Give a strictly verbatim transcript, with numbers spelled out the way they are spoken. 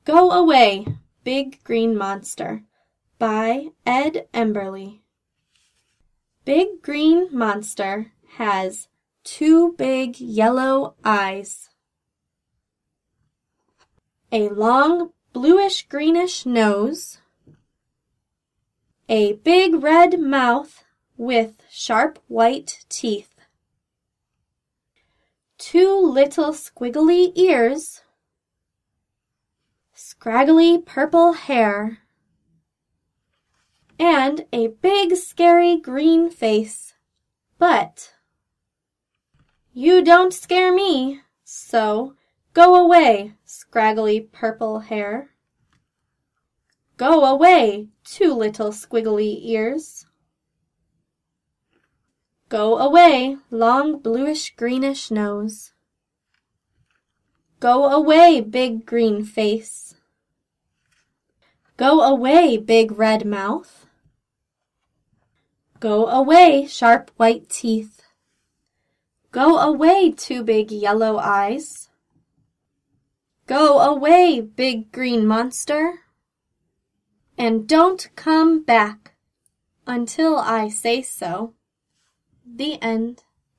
Go Away, Big Green Monster by Ed Emberley. Big Green Monster has two big yellow eyes, a long bluish-greenish nose, a big red mouth with sharp white teeth, two little squiggly ears, scraggly purple hair, and a big scary green face. But you don't scare me, so go away, scraggly purple hair. Go away, two little squiggly ears. Go away, long bluish-greenish nose. Go away, big green face. Go away, big red mouth. Go away, sharp white teeth. Go away, two big yellow eyes. Go away, big green monster. And don't come back until I say so. The end.